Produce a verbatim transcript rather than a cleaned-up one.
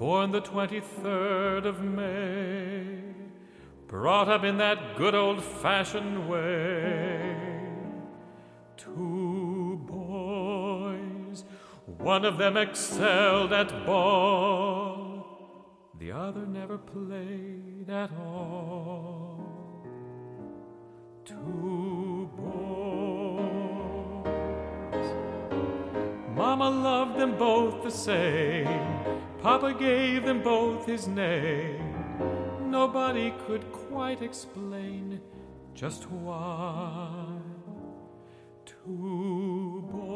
born the twenty-third of May, brought up in that good old-fashioned way. Two boys, one of them excelled at ball, the other never played at all. Two boys. Mama loved them both the same. Papa gave them both his name. Nobody could quite explain just why. Two boys.